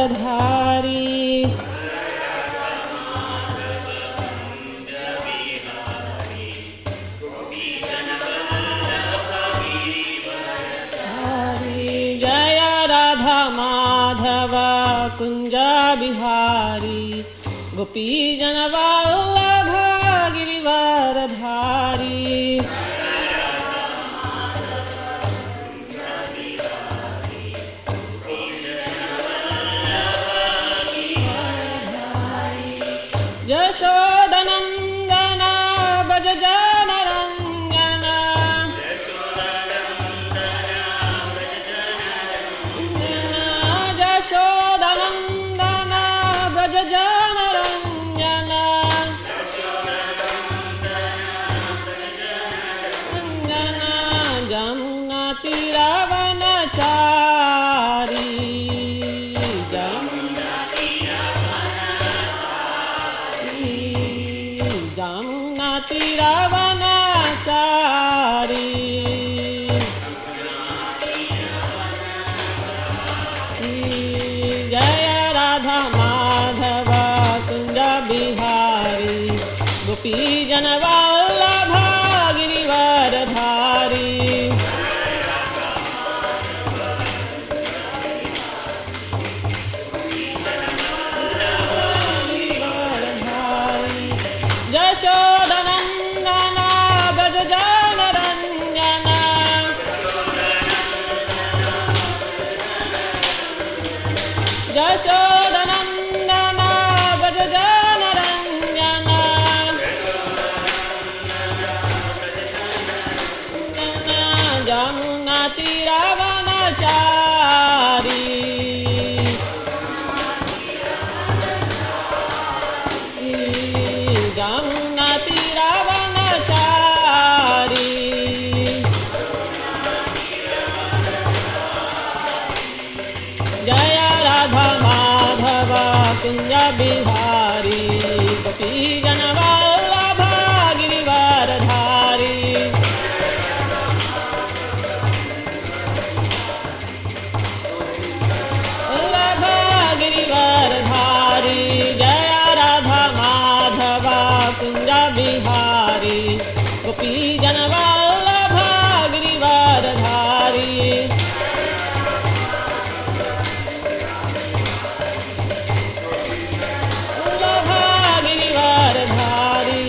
गिरिवरधारी जय राधा माधव कुंज बिहारी गोपी जन वल्लभ गिरिवरधारी यशोदनंदन भज जनरंजन यशोदनंदन भज जनरंजन जमुना तीरवनचारी जमुना तीरवनचारी जय राधा माधव कुंज बिहारी गोपी जन वल्लभ गिरिवरधारी यशोदनंदन भज जनरंजन यशोदनंदन भज जनरंजन जमुना तीरवनचारी जमुना तीरवनचारी जय राधा माधव कुंज बिहारी गोपी जन वल्लभ गिरिवरधारी वल्लभ गिरिवरधारी जय राधा माधव कुंज बिहारी गोपी जन वल्लभ गिरिवरधारी वल्लभ गिरिवरधारी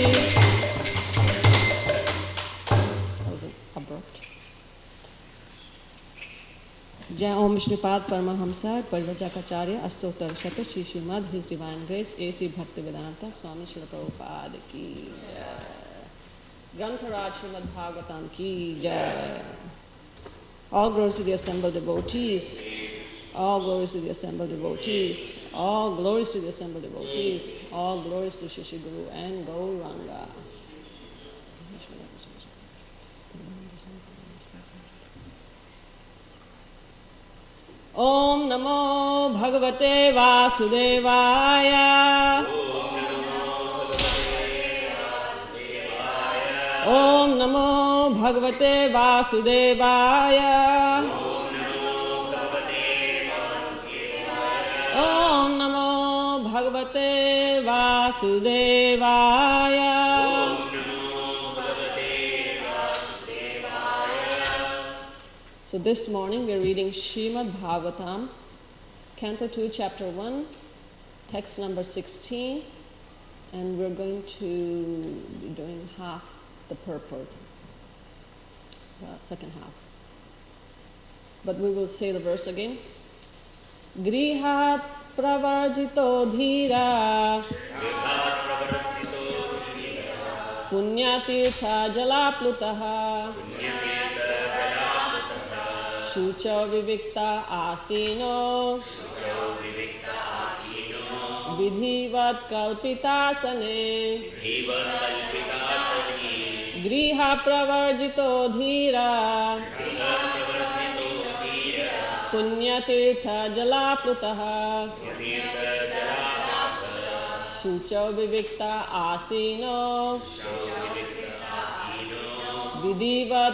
जय ओम विष्णुपाद परमहंसा परिव्राजकाचार्य अष्टोत्तर शत श्री श्रीमद his divine grace A.C. Bhaktivedanta Swami Shri Prabhupada की जय ग्रंथराज श्रीमद् भागवतम की जय All glories to the assembled devotees. All glories to the assembled devotees. All glories to the assembled devotees. All glories to Shri Guru and Gauranga. Om Namo Bhagavate Vasudevaya. Om Namo Bhagavate Vasudevaya. Om Namo Bhagavate Vasudevaya. So this morning we are reading Srimad Bhagavatam, Canto 2, Chapter 1, text number 16, and we're going to be doing half the purport, the second half. But we will say the verse again. Grihat pravarjito dhira punyatirtha jalaplutaha Shucha vivikta asino vidhivat kalpitasane griha pravarjito dhira punyatirtha jalaplutaha Shucha vivikta asino vidhivat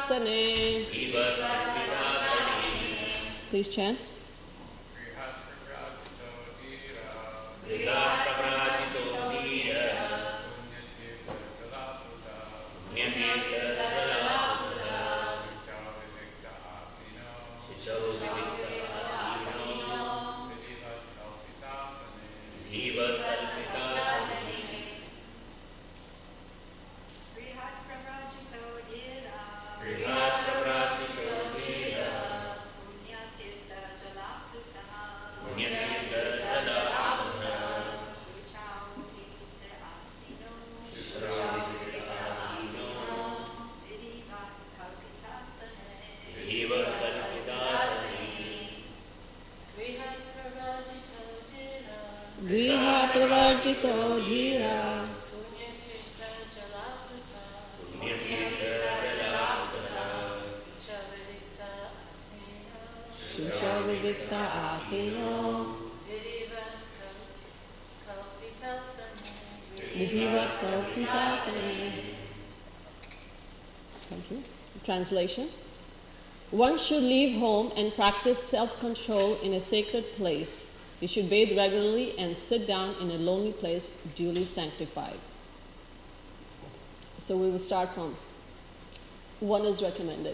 kalpitasane. Please chant. Grihapravarjito dhira Shucha vivikta asino Vidhivat kalpitasane. Thank you. Translation. One should leave home and practice self-control in a sacred place. You should bathe regularly and sit down in a lonely place duly sanctified. So we will start from one is recommended.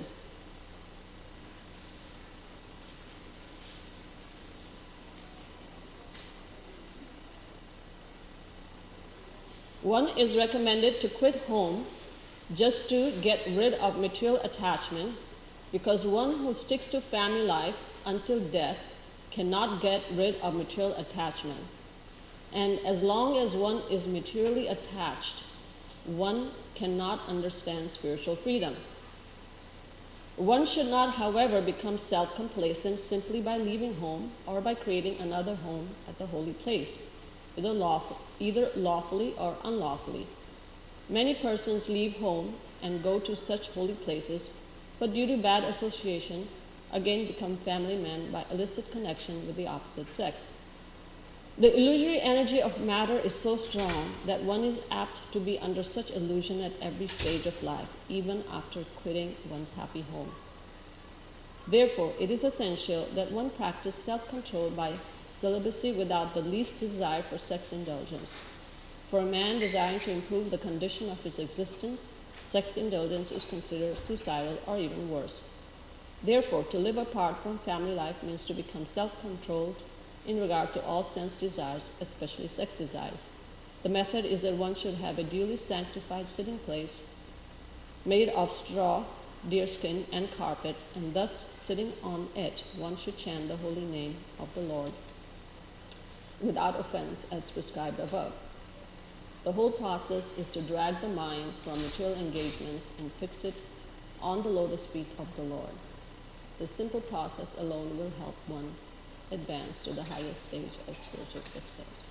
One is recommended to quit home just to get rid of material attachment, because one who sticks to family life until death cannot get rid of material attachment. And as long as one is materially attached, one cannot understand spiritual freedom. One should not, however, become self-complacent simply by leaving home or by creating another home at the holy place, either lawfully or unlawfully. Many persons leave home and go to such holy places, but due to bad association, again become family men by illicit connection with the opposite sex. The illusory energy of matter is so strong that one is apt to be under such illusion at every stage of life, even after quitting one's happy home. Therefore, it is essential that one practice self-control by celibacy without the least desire for sex indulgence. For a man desiring to improve the condition of his existence, sex indulgence is considered suicidal or even worse. Therefore, to live apart from family life means to become self-controlled in regard to all sense desires, especially sex desires. The method is that one should have a duly sanctified sitting place made of straw, deerskin, and carpet, and thus sitting on it, one should chant the holy name of the Lord without offense as prescribed above. The whole process is to drag the mind from material engagements and fix it on the lotus feet of the Lord. This simple process alone will help one advance to the highest stage of spiritual success.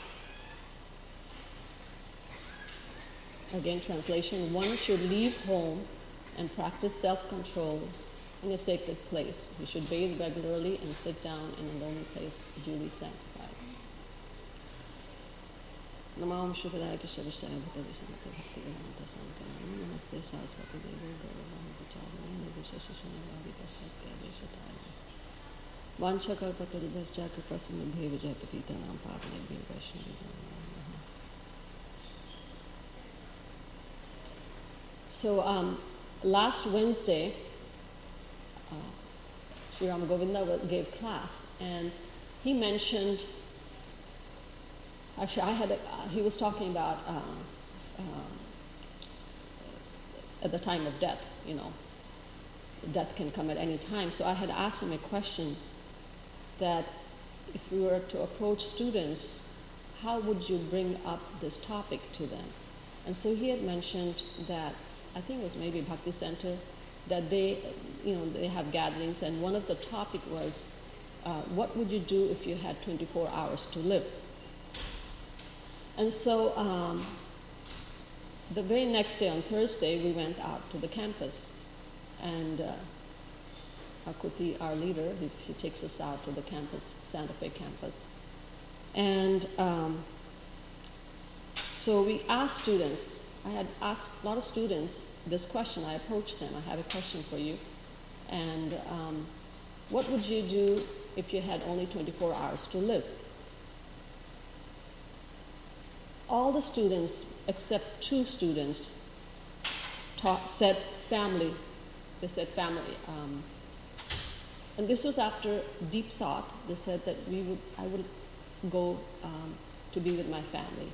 Again, translation. One should leave home and practice self-control in a sacred place. He should bathe regularly and sit down in a lonely place, duly sanctified. Namam Shukadaya Kishavishaya Bhakti Bhakti Vedanta Sankara Namaste Saraswati Devi Gauravaha Pacharani Nirvisheshashana Vadi Paschatya Deshataya Vanchakalpatarubhascha Kripasimabhe Vijayapatita Nam Pavanebhyo Vaishnavijaya. So last Wednesday, Sri Ram Govinda gave class, and he mentioned, actually he was talking about at the time of death, death can come at any time. So I had asked him a question that if we were to approach students, how would you bring up this topic to them? And so he had mentioned that, I think it was maybe Bhakti Center, that they have gatherings, and one of the topic was, what would you do if you had 24 hours to live? And so the very next day, on Thursday, we went out to the campus, and Akuti, our leader, she takes us out to the campus, Santa Fe campus. And so we asked students, I had asked a lot of students this question. I approached them, I have a question for you. And what would you do if you had only 24 hours to live? all the students except 2 students said family. They said family. And this was after deep thought. They said that I would go to be with my family.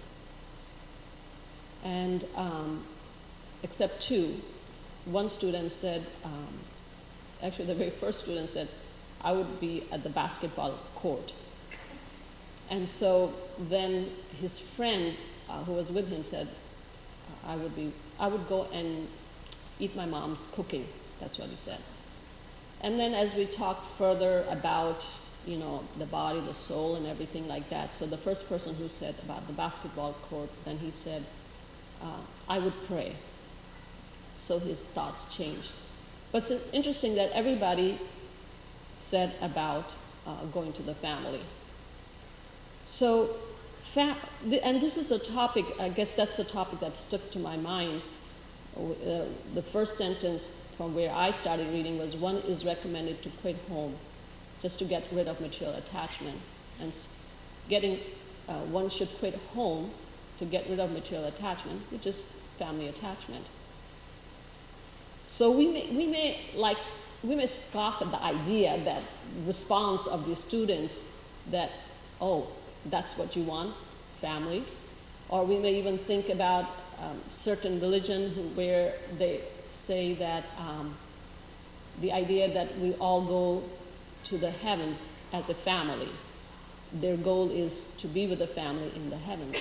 And except 2, one student said, actually the very first student said, I would be at the basketball court. And so then his friend who was with him said, I would go and eat my mom's cooking. That's what he said. And then as we talked further about, the body, the soul, and everything like that, so the first person who said about the basketball court, then he said, I would pray. So his thoughts changed. But it's interesting that everybody said about going to the family. So, and this is the topic, I guess that's the topic that stuck to my mind. The first sentence from where I started reading was, one is recommended to quit home, just to get rid of material attachment. And one should quit home to get rid of material attachment, which is family attachment. So we may scoff at the idea that response of the students that, oh, that's what you want, family. Or we may even think about certain religion where they say that the idea that we all go to the heavens as a family. Their goal is to be with the family in the heavens.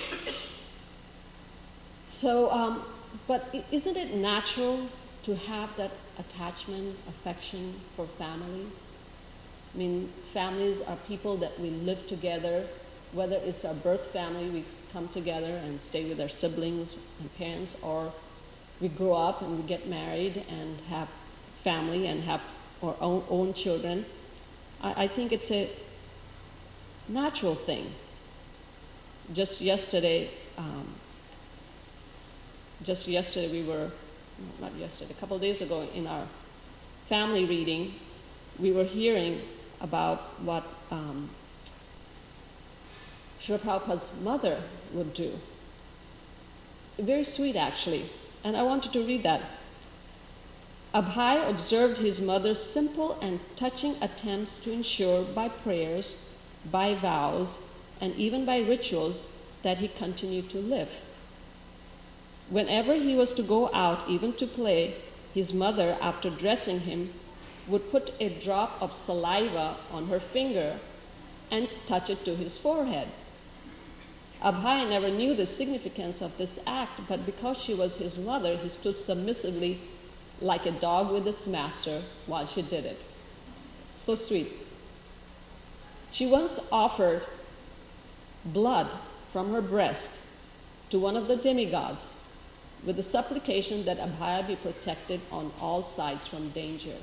So, but isn't it natural to have that attachment, affection for family? I mean, families are people that we live together, whether it's our birth family, we come together and stay with our siblings and parents, or we grow up and we get married and have family and have our own children. I think it's a natural thing. Just yesterday we were, not yesterday, a couple of days ago in our family reading, we were hearing about what Srila Prabhupada's mother would do. Very sweet, actually. And I wanted to read that. Abhay observed his mother's simple and touching attempts to ensure by prayers, by vows, and even by rituals that he continued to live. Whenever he was to go out, even to play, his mother, after dressing him, would put a drop of saliva on her finger and touch it to his forehead. Abhay never knew the significance of this act, but because she was his mother, he stood submissively like a dog with its master while she did it. So sweet. She once offered blood from her breast to one of the demigods with the supplication that Abhay be protected on all sides from danger.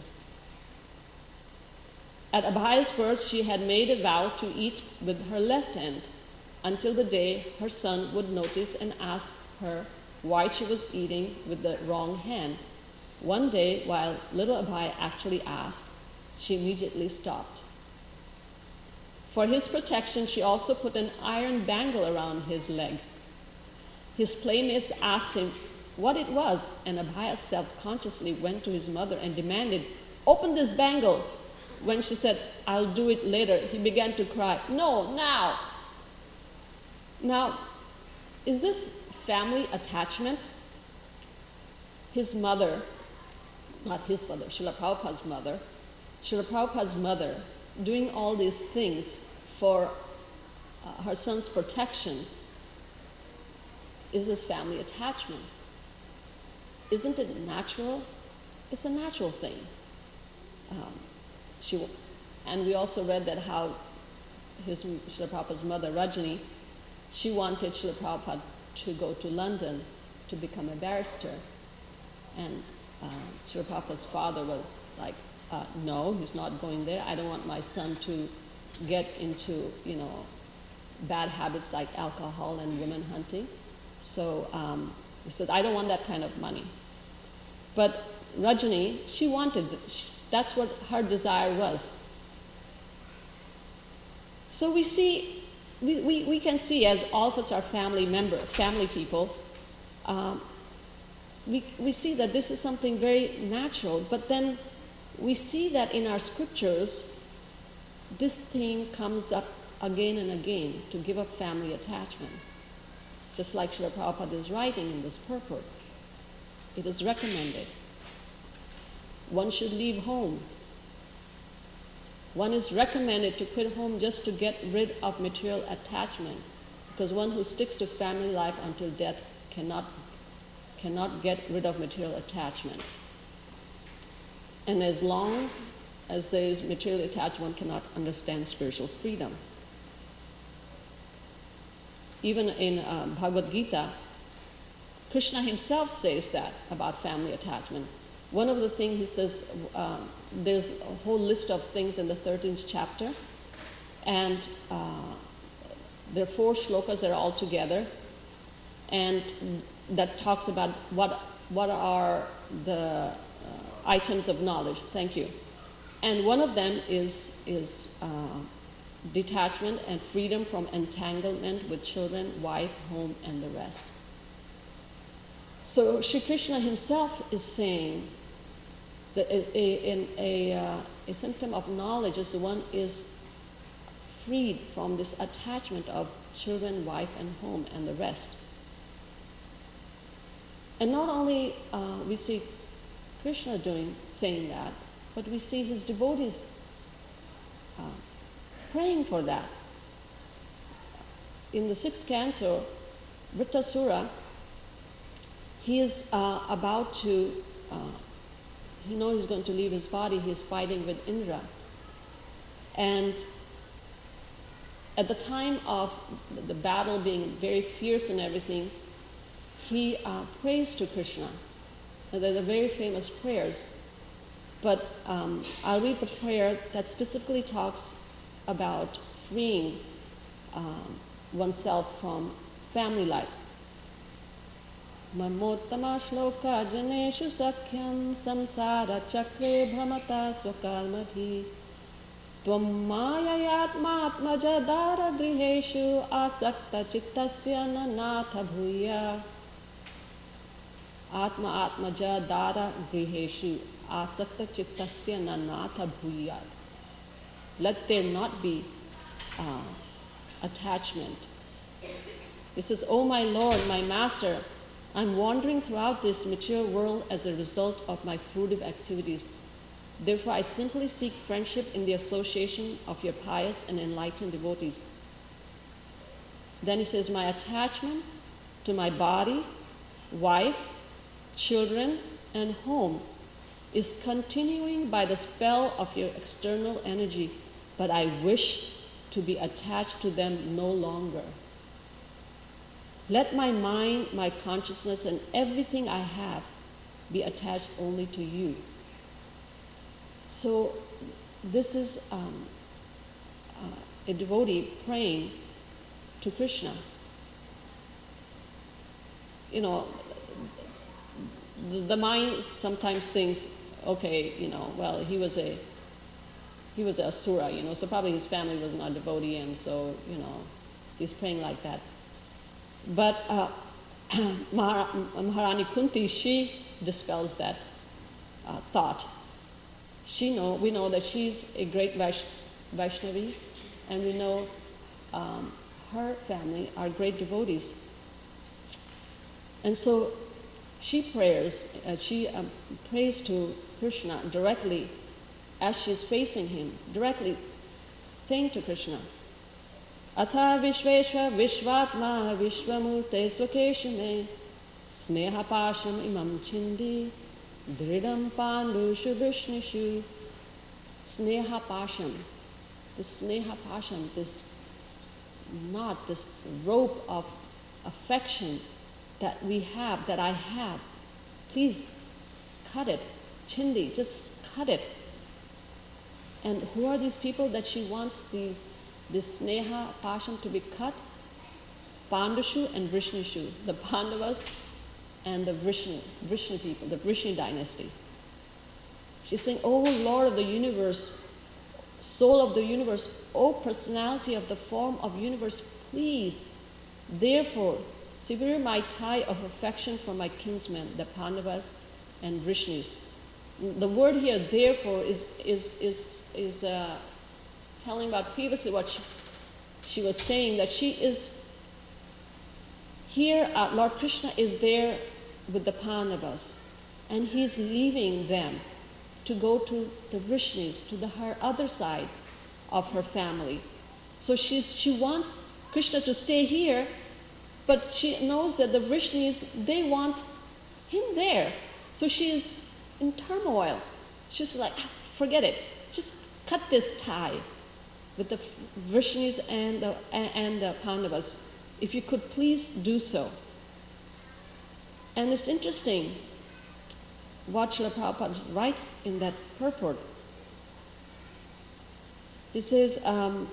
At Abhay's birth, she had made a vow to eat with her left hand until the day her son would notice and ask her why she was eating with the wrong hand. One day, while little Abhay actually asked, she immediately stopped. For his protection, she also put an iron bangle around his leg. His playmates asked him what it was, and Abhay self-consciously went to his mother and demanded, "Open this bangle." When she said, "I'll do it later," he began to cry, "No, now." Now, is this family attachment? His mother, not his mother, Srila Prabhupada's mother, doing all these things for her son's protection, is this family attachment. Isn't it natural? It's a natural thing. And we also read that how Srila Prabhupada's mother, Rajani, she wanted Srila Prabhupada to go to London to become a barrister. And Srila Prabhupada's father was like, no, he's not going there. I don't want my son to get into, bad habits like alcohol and women hunting. So he said, I don't want that kind of money. But Rajani, she wanted, that's what her desire was. So we see we can see, as all of us are family people, we see that this is something very natural, but then we see that in our scriptures, this thing comes up again and again, to give up family attachment. Just like Srila Prabhupada is writing in this purport, it is recommended. One should leave home. One is recommended to quit home just to get rid of material attachment, because one who sticks to family life until death cannot get rid of material attachment. And as long as there is material attachment, one cannot understand spiritual freedom. Even in Bhagavad Gita, Krishna himself says that about family attachment. One of the things he says, there's a whole list of things in the 13th chapter, and there are 4 shlokas that are all together, and that talks about what are the items of knowledge. Thank you. And one of them is detachment and freedom from entanglement with children, wife, home, and the rest. So Sri Krishna himself is saying that a symptom of knowledge is the one is freed from this attachment of children, wife, and home, and the rest. And not only we see Krishna saying that, but we see his devotees praying for that. In the 6th canto, Vrittasura, he is about to, he knows he's going to leave his body, he's fighting with Indra. And at the time of the battle being very fierce and everything, he prays to Krishna. And they're very famous prayers. But I'll read the prayer that specifically talks about freeing oneself from family life. Mamottama shloka janeshu sakhyam samsara chakre bhamata swakarmabhi tvam mayayatmatmaja dara griheshu asakta chittasya nanatha bhuya atmaja dara griheshu asakta chittasya nanatha bhuya. Let there not be attachment. He says, "O my Lord, my Master, I'm wandering throughout this material world as a result of my fruitive activities. Therefore, I simply seek friendship in the association of your pious and enlightened devotees." Then he says, "My attachment to my body, wife, children, and home is continuing by the spell of your external energy, but I wish to be attached to them no longer. Let my mind, my consciousness, and everything I have be attached only to you." So this is a devotee praying to Krishna. You know, the mind sometimes thinks, okay, you know, well, he was a asura, you know, so probably his family was not devotee, and so, you know, he's praying like that. But Maharani Kunti, she dispels that thought. We know that she's a great Vaishnavi, and we know her family are great devotees. And so she prays to Krishna directly as she's facing him, directly saying to Krishna, "Atha Vishveshva Vishvatma Vishvamurte Swakeshu me Sneha Pasham Imam Chindi Dridam Pandushu Vishnishu." Sneha Pasham, this Sneha Pasham, this knot, this rope of affection that I have, please cut it. Chindi, just cut it. And who are these people that she wants this Sneha Pasham to be cut? Pandushu and Vrishnishu, the Pandavas and the Vrishni people, the Vrishni dynasty. She's saying, "Oh Lord of the universe, soul of the universe, O personality of the form of universe, please, therefore, sever my tie of affection for my kinsmen, the Pandavas and Vrishnis. The word here, therefore, is telling about previously what she was saying, that she is here, Lord Krishna is there with the Pandavas, and he's leaving them to go to the Vrishnis, to her other side of her family. So she wants Krishna to stay here, but she knows that the Vrishnis, they want him there. So she is in turmoil. She's like, forget it, just cut this tie with the Vrishnis and the Pandavas. If you could please do so. And it's interesting what Srila Prabhupada writes in that purport. He says, Srila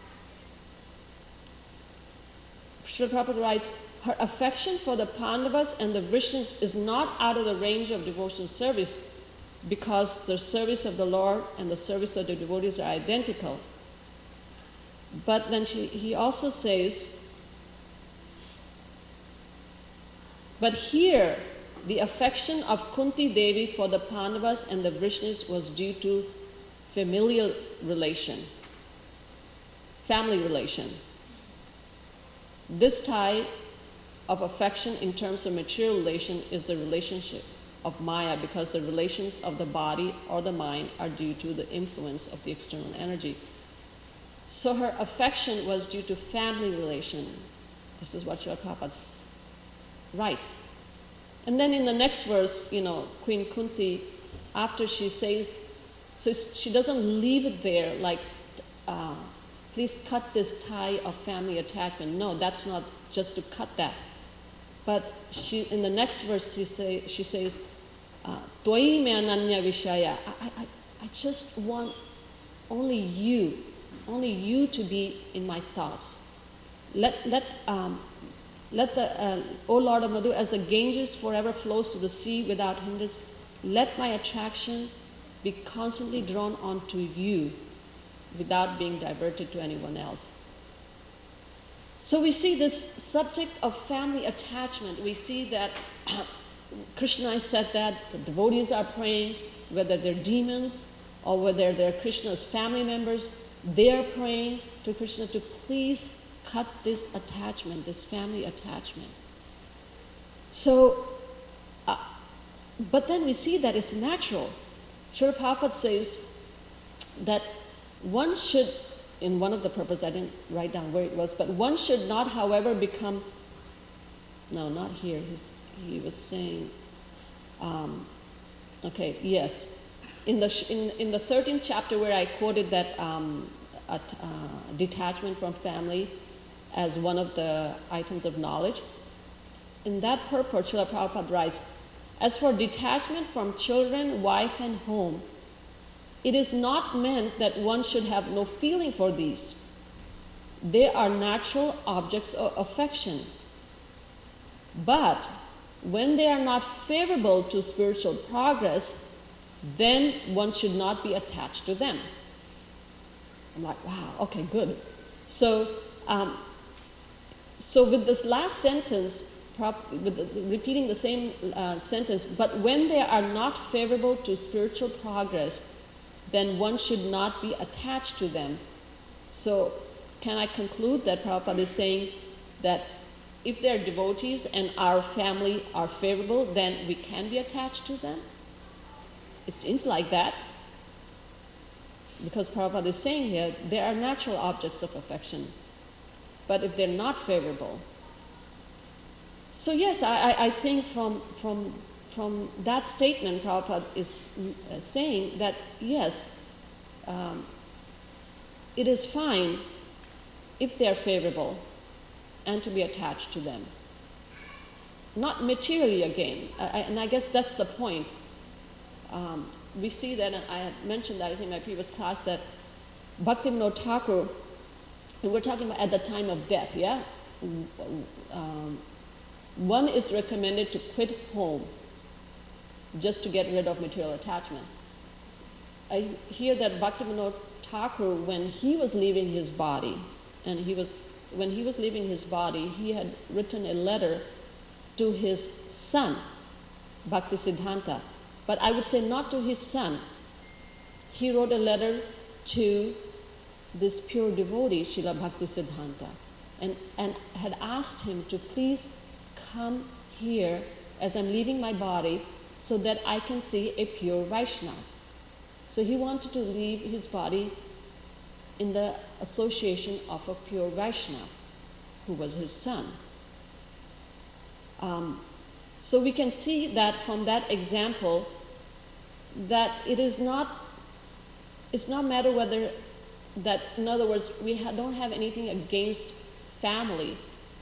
Prabhupada writes, her affection for the Pandavas and the Vrishnis is not out of the range of devotional service, because the service of the Lord and the service of the devotees are identical. But then he also says, but here the affection of Kunti Devi for the Pandavas and the Vrishnis was due to familial relation, family relation. This tie of affection in terms of material relation is the relationship of Maya, because the relations of the body or the mind are due to the influence of the external energy. So her affection was due to family relation. This is what Srila Prabhupada writes. And then in the next verse, Queen Kunti, after she says, so she doesn't leave it there like, please cut this tie of family attachment. No, that's not just to cut that. But in the next verse, she says, Tvai me ananya vishaya. I just want only you to be in my thoughts. Let the, O Lord of Madhu, as the Ganges forever flows to the sea without hindrance, let my attraction be constantly drawn onto you without being diverted to anyone else. So we see this subject of family attachment. We see that Krishna said that the devotees are praying, whether they're demons or whether they're Krishna's family members, they are praying to Krishna to please cut this attachment, this family attachment. So, but then we see that it's natural. Srila Prabhupada says that one should, in one of the purposes, I didn't write down where it was, but one should not, however, become, no, not here, he was saying, okay, yes. In the 13th chapter where I quoted that detachment from family as one of the items of knowledge, in that purport, Srila Prabhupada writes, as for detachment from children, wife, and home, it is not meant that one should have no feeling for these. They are natural objects of affection. But when they are not favorable to spiritual progress, then one should not be attached to them. I'm like, wow, okay, good. So with this last sentence, repeating the same sentence, but when they are not favorable to spiritual progress, then one should not be attached to them. So can I conclude that Prabhupada is saying that if they're devotees and our family are favorable, then we can be attached to them? It seems like that. Because Prabhupada is saying here, they are natural objects of affection. But if they're not favorable. So yes, I think from that statement, Prabhupada is saying that yes, it is fine if they are favorable and to be attached to them. Not materially again, and I guess that's the point. We see that, and I had mentioned that I think in my previous class, that Bhaktivinoda Thakur, and we're talking about at the time of death, yeah? One is recommended to quit home just to get rid of material attachment. I hear that Bhaktivinoda Thakur, when he was leaving his body, when he was leaving his body, he had written a letter to his son, Bhaktisiddhanta. But I would say not to his son. He wrote a letter to this pure devotee, Srila Bhaktisiddhanta, and had asked him to please come here as I'm leaving my body so that I can see a pure Vaishnava. So he wanted to leave his body in the association of a pure Vaishnava, who was his son. So we can see that from that example that it's not matter whether that, in other words, we don't have anything against family,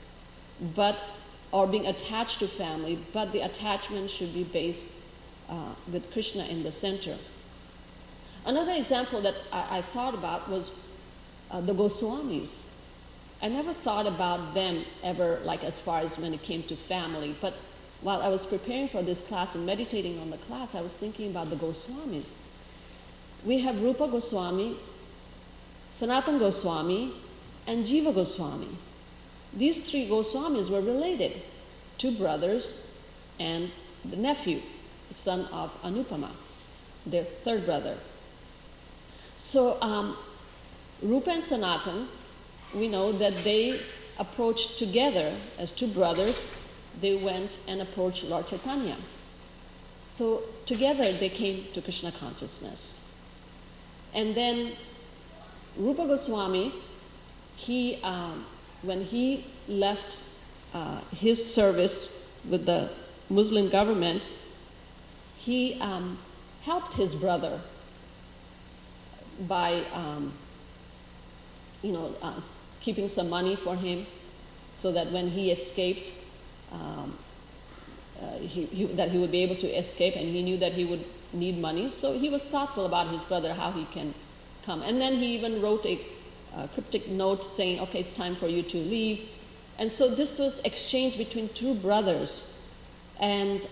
or being attached to family, but the attachment should be based with Krishna in the center. Another example that I thought about was the Goswamis. I never thought about them ever, like as far as when it came to family, but while I was preparing for this class and meditating on the class, I was thinking about the Goswamis. We have Rupa Goswami, Sanatana Goswami, and Jiva Goswami. These three Goswamis were related, two brothers and the nephew, the son of Anupama, their third brother. So Rupa and Sanatana, we know that they approached together as two brothers. They went and approached Lord Chaitanya. So together they came to Krishna consciousness. And then Rupa Goswami, when he left his service with the Muslim government, he helped his brother by keeping some money for him, so that when he escaped, that he would be able to escape, and he knew that he would need money. So he was thoughtful about his brother, how he can come. And then he even wrote a cryptic note saying, okay, it's time for you to leave. And so this was exchanged between two brothers. And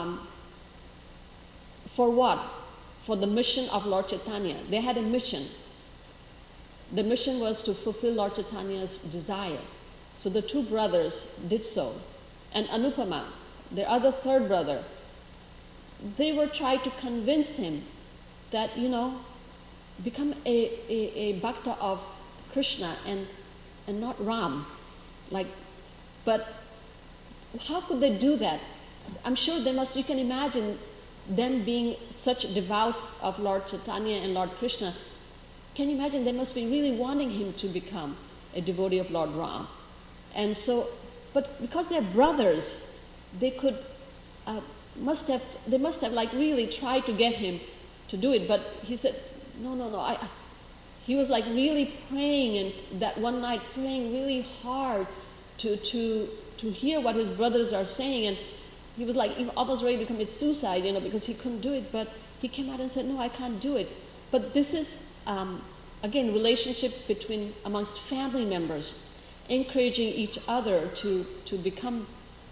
for what? For the mission of Lord Chaitanya. They had a mission. The mission was to fulfill Lord Chaitanya's desire. So the two brothers did so. And Anupama, their other third brother, they were trying to convince him that, become a bhakta of Krishna and not Ram. But how could they do that? I'm sure you can imagine them being such devout of Lord Chaitanya and Lord Krishna. Can you imagine? They must be really wanting him to become a devotee of Lord Ram. And so, but because they're brothers, they must have really tried to get him to do it. But he said, no. He was really praying, and that one night praying really hard to hear what his brothers are saying, and he was almost ready to commit suicide, because he couldn't do it. But he came out and said, no, I can't do it. But this is again, relationship amongst family members, encouraging each other to become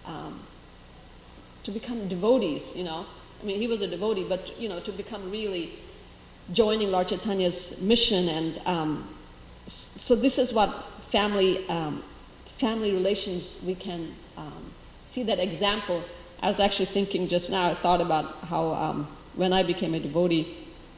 devotees. He was a devotee, but to become really joining Lord Chaitanya's mission. And so this is what family relations, we can see that example. I was actually thinking just now, I thought about how when I became a devotee,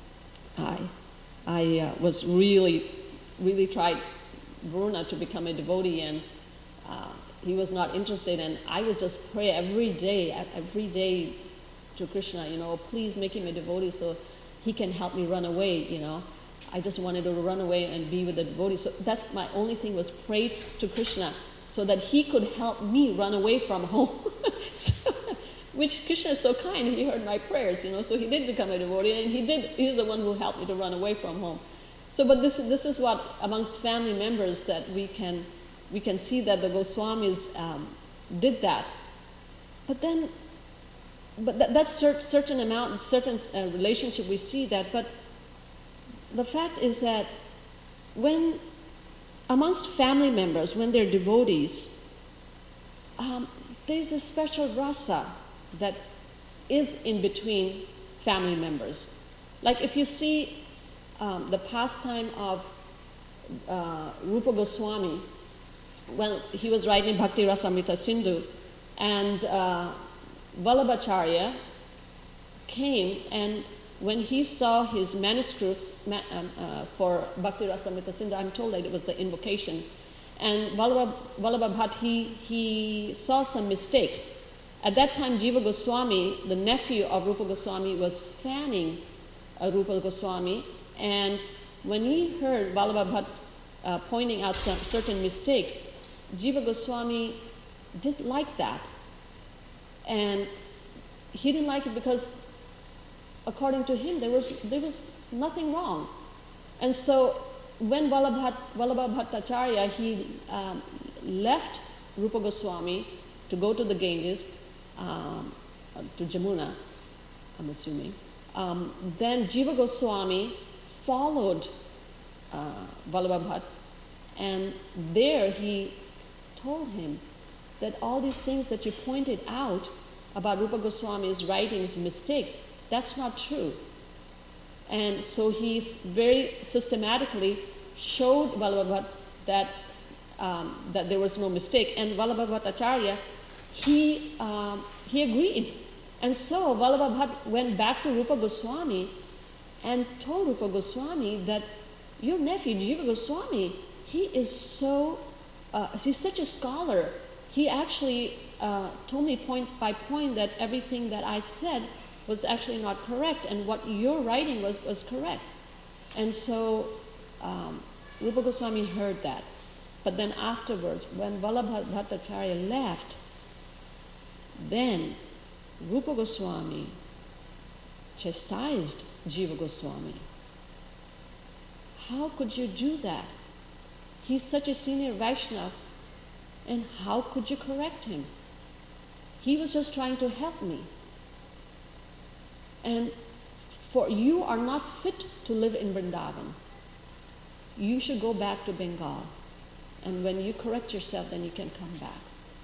I was really tried Varuna to become a devotee, and he was not interested, and I would just pray every day to Krishna, please make him a devotee so he can help me run away, I just wanted to run away and be with the devotee. So that's my only thing, was pray to Krishna so that he could help me run away from home. Which Krishna is so kind, he heard my prayers, so he did become a devotee, and he's the one who helped me to run away from home. So, but this is what, amongst family members, that we can see that the Goswamis did that. But that's certain amount, certain relationship we see that. But the fact is that when amongst family members, when they're devotees, there's a special rasa that is in between family members. Like if you see the pastime of Rupa Goswami, when he was writing Bhakti Rasamrita Sindhu, and Vallabhacharya came, and when he saw his manuscripts for Bhakti Rasamrita Sindhu, I'm told that it was the invocation, and Vallabha Bhatt, he saw some mistakes. At that time, Jiva Goswami, the nephew of Rupa Goswami, was fanning Rupa Goswami, and when he heard Vallabha Bhatt pointing out some certain mistakes, Jiva Goswami didn't like that. And he didn't like it because, according to him, there was nothing wrong. And so when Vallabha Bhattacharya, he left Rupa Goswami to go to the Ganges, to Jamuna, I'm assuming, then Jiva Goswami followed Vallabha Bhatt, and there he told him that all these things that you pointed out about Rupa Goswami's writings, mistakes, that's not true. And so he very systematically showed Vallabha Bhatt that there was no mistake. And Vallabha Bhattacharya, he agreed. And so Vallabha Bhatt went back to Rupa Goswami and told Rupa Goswami that your nephew, Jiva Goswami, he's such a scholar. He actually told me point by point that everything that I said was actually not correct, and what you're writing was correct. And so Rupa Goswami heard that. But then afterwards, when Vallabha Bhattacharya left, then Rupa Goswami chastised Jiva Goswami. How could you do that? He's such a senior Vaishnava, and how could you correct him? He was just trying to help me. And for you are not fit to live in Vrindavan. You should go back to Bengal. And when you correct yourself, then you can come back.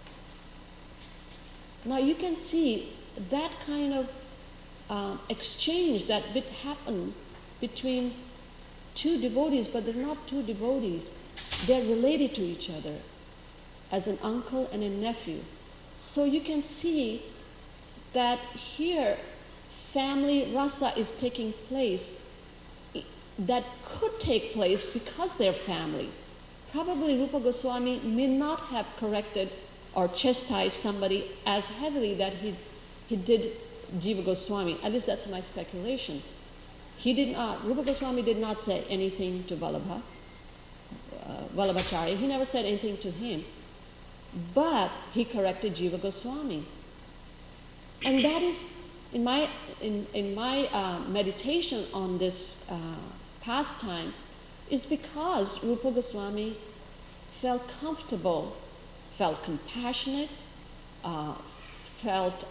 Now you can see that kind of exchange that would happen between two devotees, but they're not two devotees. They're related to each other as an uncle and a nephew. So you can see that here family rasa is taking place that could take place because they're family. Probably Rupa Goswami may not have corrected or chastised somebody as heavily that he did Jiva Goswami. At least that's my speculation. Rupa Goswami did not say anything to Vallabhacharya. He never said anything to him. But he corrected Jiva Goswami. And that is, in my meditation on this pastime, is because Rupa Goswami felt comfortable, felt compassionate, felt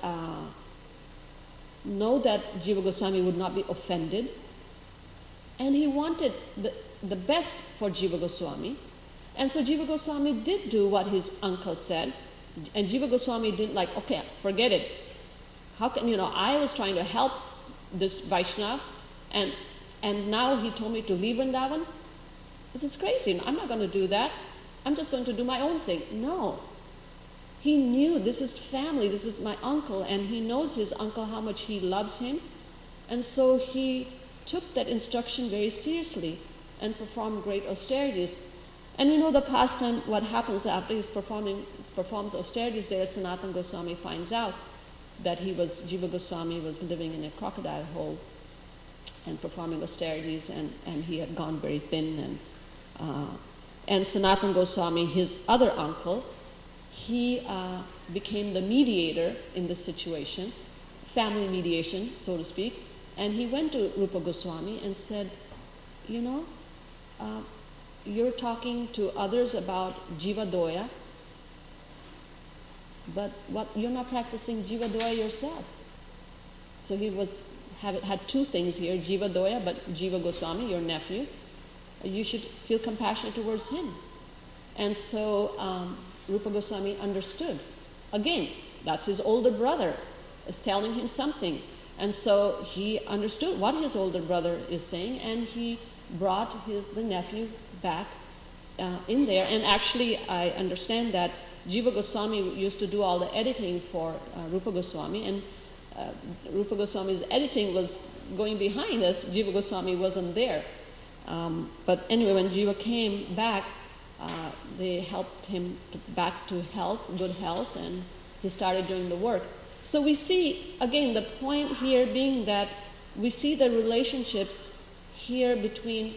know that Jiva Goswami would not be offended, and he wanted the best for Jiva Goswami. And so Jiva Goswami did do what his uncle said, and Jiva Goswami didn't like, okay, forget it. How can, I was trying to help this Vaishnava, and now he told me to leave Vrindavan? This is crazy. I'm not going to do that. I'm just going to do my own thing. No. He knew this is family, this is my uncle, and he knows his uncle, how much he loves him. And so he took that instruction very seriously and performed great austerities. And we know the pastime, what happens after he performs austerities there, Sanatana Goswami finds out that Jiva Goswami was living in a crocodile hole and performing austerities, and he had gone very thin. And Sanatana Goswami, his other uncle, he became the mediator in this situation, family mediation, so to speak, and he went to Rupa Goswami and said, you're talking to others about Jiva Doya, but you're not practicing Jiva Doya yourself. So he had two things here, Jiva Doya, but Jiva Goswami, your nephew, you should feel compassionate towards him. And so Rupa Goswami understood. Again, that's his older brother is telling him something. And so he understood what his older brother is saying, and he brought the nephew back in there. And actually, I understand that Jiva Goswami used to do all the editing for Rupa Goswami, and Rupa Goswami's editing was going behind us. Jiva Goswami wasn't there. But anyway, when Jiva came back, they helped him back to good health, and he started doing the work. So we see, again, the point here being that we see the relationships here between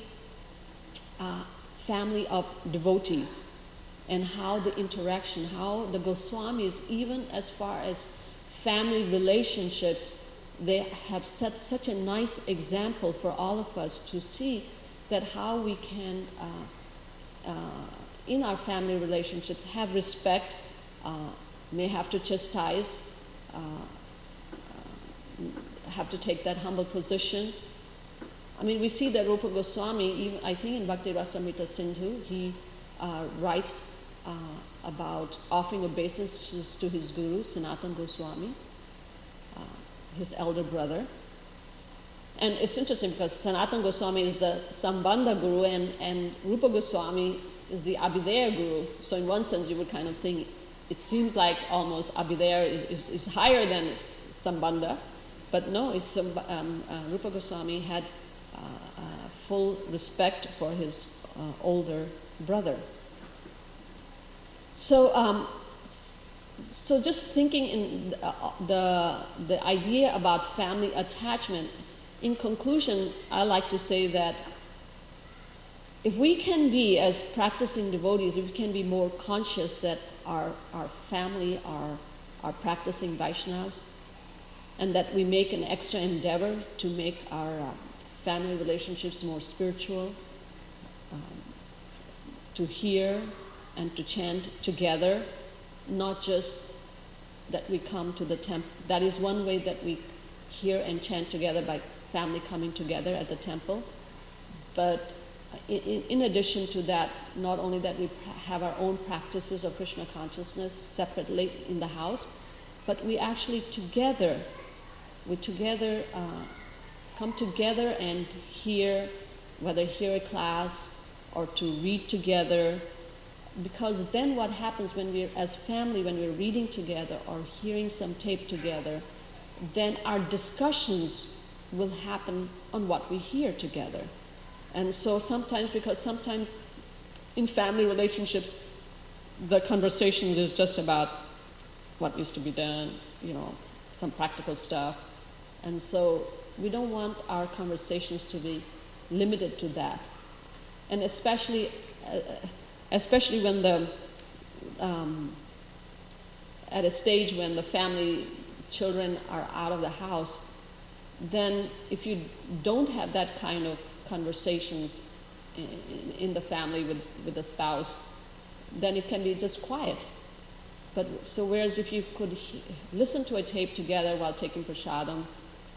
family of devotees, and how the interaction, how the Goswamis, even as far as family relationships, they have set such a nice example for all of us to see that how we can, in our family relationships, have respect, may have to chastise, have to take that humble position. I mean, we see that Rupa Goswami, even I think in Bhakti Rasamrita Sindhu, he writes about offering obeisances to his guru, Sanatana Goswami, his elder brother. And it's interesting because Sanatana Goswami is the Sambandha Guru, and Rupa Goswami is the Abhidheya Guru. So in one sense, you would kind of think, it seems like almost Abhidheya is higher than Sambandha. But no, Rupa Goswami had full respect for his older brother. So just thinking in the idea about family attachment, in conclusion, I like to say that if we can be, as practicing devotees, if we can be more conscious that our family are practicing Vaishnavas, and that we make an extra endeavor to make our family relationships more spiritual, to hear and to chant together, not just that we come to the temple. That is one way that we hear and chant together, by family coming together at the temple. But in addition to that, not only that we have our own practices of Krishna consciousness separately in the house, but we actually together come together and hear, whether hear a class or to read together, because then what happens when we're, as family, when we're reading together or hearing some tape together, then our discussions will happen on what we hear together. And so sometimes in family relationships, the conversations is just about what needs to be done, some practical stuff. And so we don't want our conversations to be limited to that. And especially when at a stage when the family children are out of the house, then if you don't have that kind of conversations in the family with the spouse, then it can be just quiet. But so whereas if you could listen to a tape together while taking prasadam,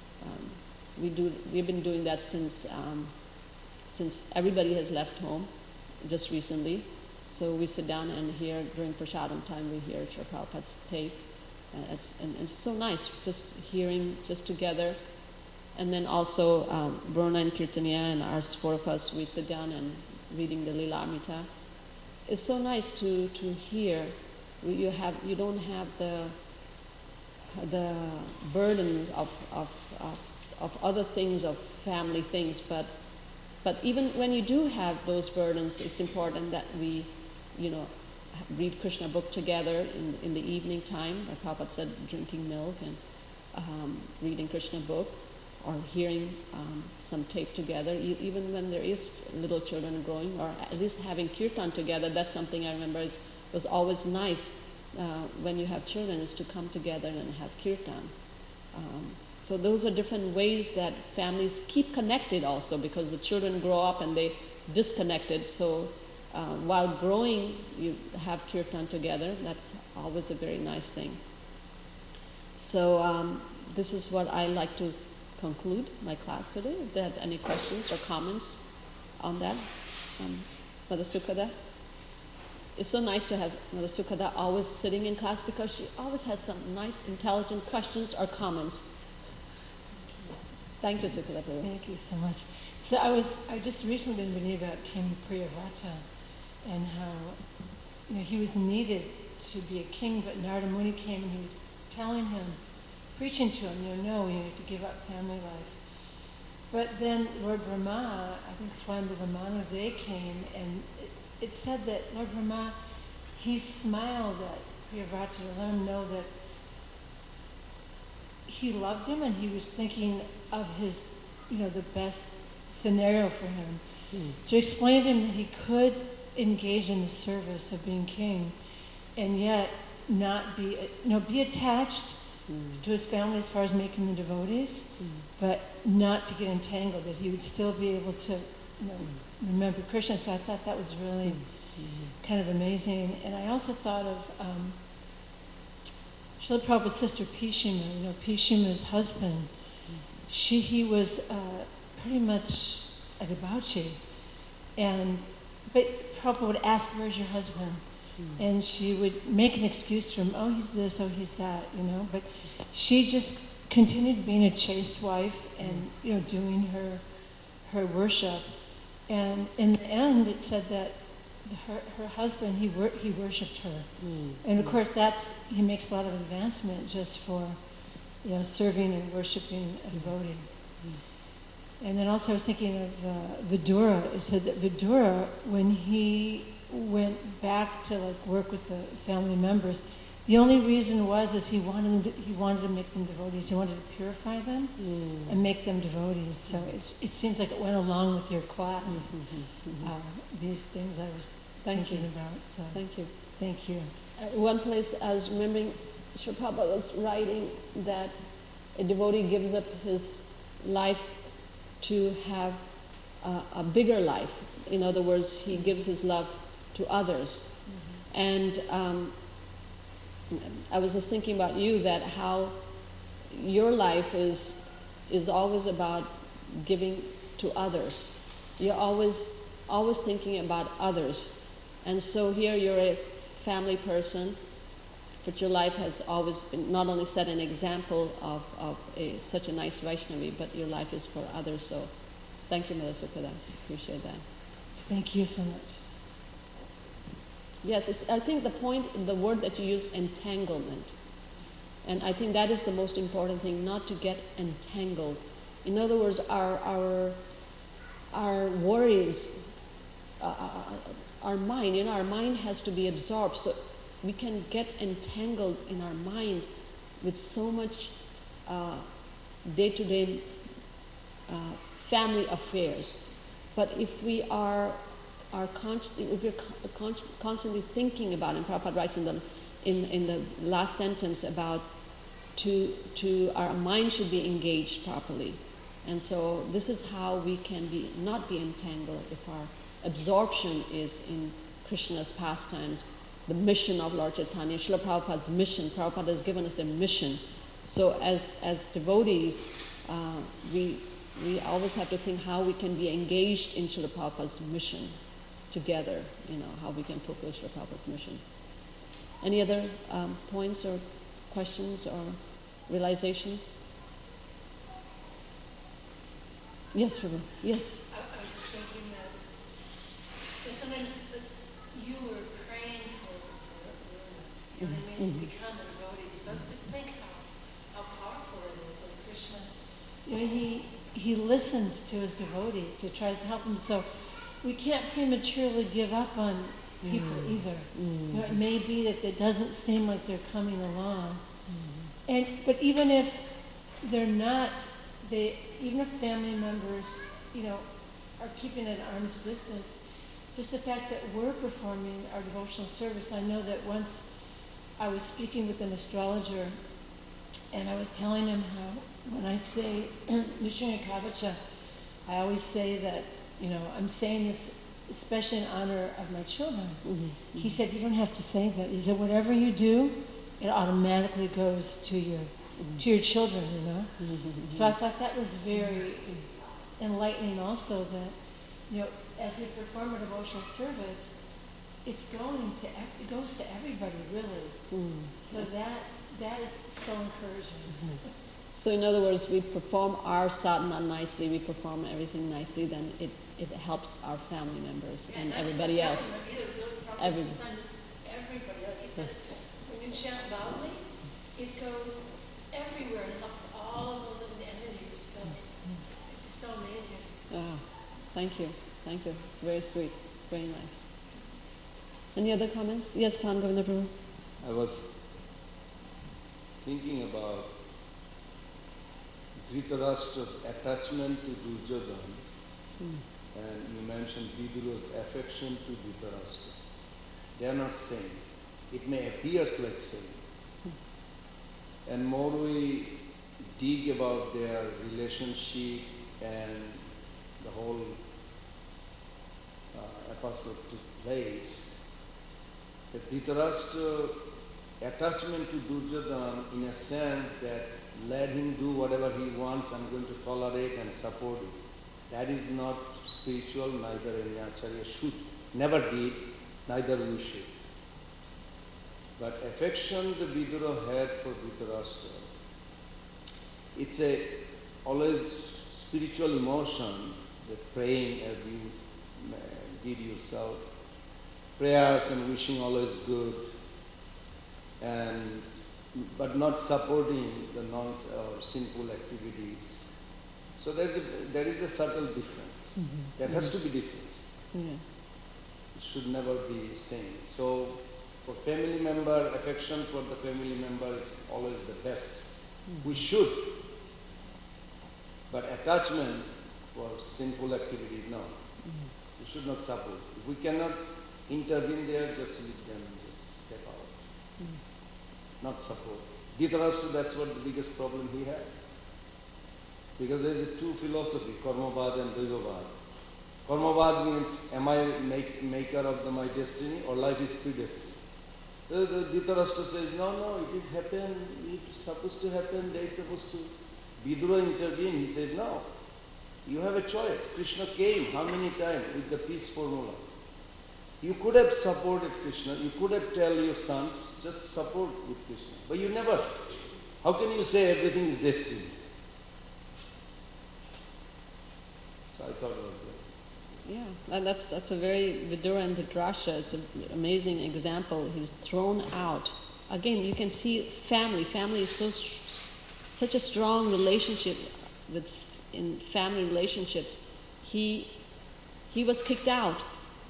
we've been doing that since everybody has left home, just recently. So we sit down and hear during prasadam time, we hear Srila Prabhupada's tape. And it's so nice just hearing just together. And then also Brona and Kirtaniya and our four of us, we sit down and reading the Lilamrita. It's so nice to hear. You don't have the burden of other things, of family things, but even when you do have those burdens, it's important that we, read Krishna book together in the evening time. Like Prabhupada said, drinking milk and reading Krishna book, or hearing some tape together, even when there is little children growing, or at least having kirtan together. That's something I remember was always nice when you have children, is to come together and have kirtan. So those are different ways that families keep connected also, because the children grow up and they disconnected. So while growing, you have kirtan together. That's always a very nice thing. So this is what I like to conclude my class today. If there are any questions or comments on that, Mother Sukhada. It's so nice to have Mother Sukhada always sitting in class, because she always has some nice, intelligent questions or comments. Thank you, Sukada Prabhu. Thank you so much. So I just recently been reading about King Priyavrata and how he was needed to be a king, but Narada Muni came and he was telling him, preaching to him, no, you have to give up family life. But then Lord Brahma, I think Swayambhuva Manu, they came, and it said that Lord Brahma, he smiled at Priyavrata to let him know that he loved him and he was thinking of his, the best scenario for him. To explain to him that he could engage in the service of being king and yet not be, be attached to his family as far as making the devotees, but not to get entangled, that he would still be able to, remember Krishna. So I thought that was really kind of amazing. And I also thought of Srila Prabhupada's sister Pishima, Pishima's husband. He was pretty much a debauchee. But Prabhupada would ask, where's your husband? And she would make an excuse to him, oh, he's this, oh, he's that, But she just continued being a chaste wife and, doing her worship. And in the end, it said that her husband, he worshipped her. And of course, he makes a lot of advancement just for, serving and worshiping a devotee. And then also I was thinking of Vidura. It said that Vidura, when he went back to work with the family members, the only reason is he wanted to make them devotees. He wanted to purify them and make them devotees. So it seems like it went along with your class. These things I was thinking about. So Thank you. Thank you. One place I was remembering, Srila Prabhupada was writing that a devotee gives up his life to have a bigger life. In other words, he gives his love to others. And I was just thinking about you, that how your life is always about giving to others. You're always thinking about others. And so here you're a family person, but your life has always been not only set an example of such a nice Vaishnavi, but your life is for others. So thank you, Mother Sukada. Appreciate that. Thank you so much. Yes, I think the word that you use, entanglement. And I think that is the most important thing, not to get entangled. In other words, our worries, our mind has to be absorbed. So we can get entangled in our mind with so much day-to-day family affairs. But if we are constantly thinking about, and Prabhupada writes in the last sentence about our mind should be engaged properly. And so this is how we can not be entangled if our absorption is in Krishna's pastimes, the mission of Lord Chaitanya, Srila Prabhupada's mission. Prabhupada has given us a mission. So as devotees, we always have to think how we can be engaged in Srila Prabhupada's mission together, how we can fulfill Srila Prabhupada's mission. Any other points or questions or realizations? Yes, Prabhu. Yes. I was just thinking that sometimes you were praying for what it means to become a devotee. So just think how powerful it is that Krishna, he listens to his devotee, to tries to help him. So we can't prematurely give up on people either. It may be that it doesn't seem like they're coming along, but even if they're not, even if family members, are keeping at arm's distance, just the fact that we're performing our devotional service. I know that once I was speaking with an astrologer, and I was telling him how when I say Nishringa Kavacha, I always say that, I'm saying this especially in honor of my children. He said, you don't have to say that. He said, whatever you do, it automatically goes to your children, So I thought that was very enlightening also, that, as we perform a devotional service, it goes to everybody, really. So that is so encouraging. So in other words, we perform our sadhana nicely, we perform everything nicely, then it helps our family members and everybody else. Everybody. Like it says, when you chant loudly, it goes everywhere and helps all of the living entities. So it's just so amazing. Oh, thank you. Thank you. Very sweet. Very nice. Any other comments? Yes, Pan Govinda Prabhu. I was thinking about Dhritarashtra's attachment to Duryodhana, and you mentioned Vidura's affection to Dhritarashtra. They are not same. It may appear like same. And more we dig about their relationship and the whole episode took place, the Dhritarashtra attachment to Duryodhana in a sense that let him do whatever he wants, I'm going to tolerate and support him. That is not spiritual, neither any acharya should. Never did, neither we should. But affection the Vidura had for Dhritarashtra, it's a always spiritual emotion, that praying as you did yourself, prayers and wishing always good, and but not supporting the or sinful activities. So there is a subtle difference. There has to be difference. It should never be same. So for family member, affection for the family member is always the best. We should. But attachment for sinful activity, no. We should not support. If we cannot intervene there, just leave them, just step out. Not support. Dhritarashtra, that's what the biggest problem he had. Because there is a two philosophy, karmavad and daivavad. Karmavad means, am I maker of my destiny, or life is predestined? The Dhritarashtra says, no, it is happened, it's supposed to happen, they are supposed to. Vidura intervened, he said, no, you have a choice. Krishna came, how many times, with the peace formula. You could have supported Krishna, you could have tell your sons, just support with Krishna. But you never. How can you say everything is destiny? So I thought it was good. Yeah, and that's a very, Vidura and Dhritarashtra is an amazing example. He's thrown out. Again, you can see family. Family is such a strong relationship in family relationships. He was kicked out.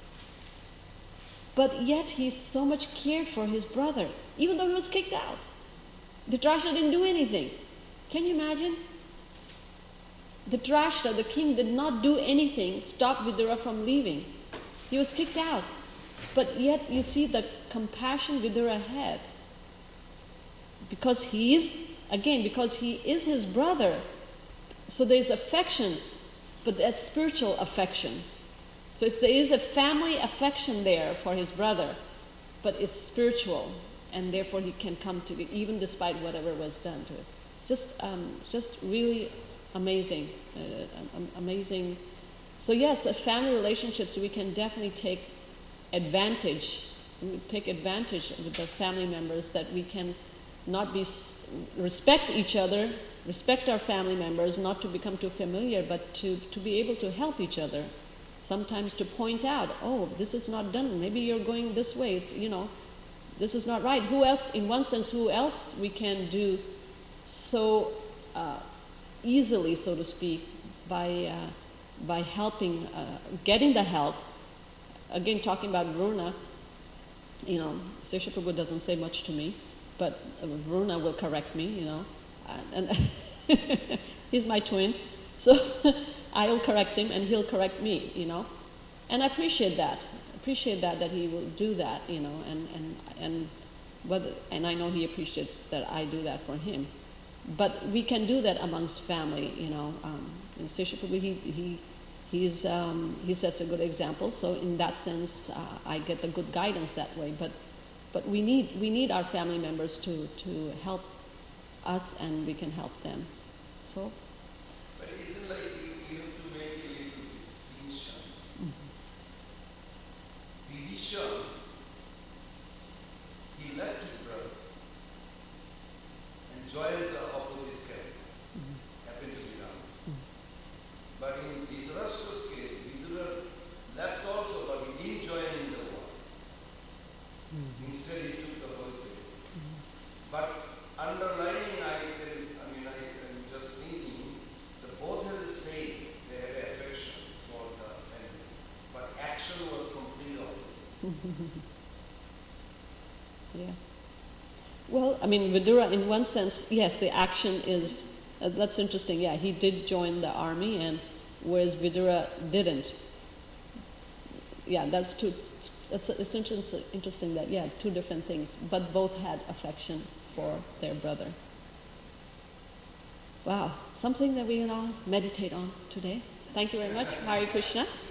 But yet he so much cared for his brother, even though he was kicked out. Dhritarashtra didn't do anything. Can you imagine? Dhritarashtra, the king, did not do anything, stop Vidura from leaving. He was kicked out. But yet you see the compassion Vidura had. Because he is his brother. So there is affection, but that's spiritual affection. So there is a family affection there for his brother, but it's spiritual, and therefore he can come to it, even despite whatever was done to it. Just really amazing, amazing. So yes, family relationships, we can definitely take advantage with the family members, that we can not respect each other, respect our family members, not to become too familiar, but to be able to help each other. Sometimes to point out, oh, this is not done, maybe you're going this way, this is not right. Who else, in one sense, who else we can do so easily, so to speak, by helping, getting the help. Again, talking about Vruna, Sesha Prabhu doesn't say much to me, but Vruna will correct me, and he's my twin, so I'll correct him and he'll correct me, and I appreciate that he will do that, and I know he appreciates that I do that for him. But we can do that amongst family, Sesha Prabhu, he sets a good example. So in that sense, I get the good guidance that way. But we need our family members to help us, and we can help them. So. But isn't like you have to make a little distinction. Vibhishan, he left his brother and joined the opposite camp. Instead, he took the whole thing. But underlining, I'm just thinking, the both have the same. They have affection for the enemy, but action was completely opposite. Yeah. Well, I mean, Vidura, in one sense, yes, the action is, that's interesting, yeah, he did join the army, and whereas Vidura didn't. Yeah, it's interesting that, yeah, two different things, but both had affection for their brother. Wow, something that we can all meditate on today. Thank you very much. Hare Krishna.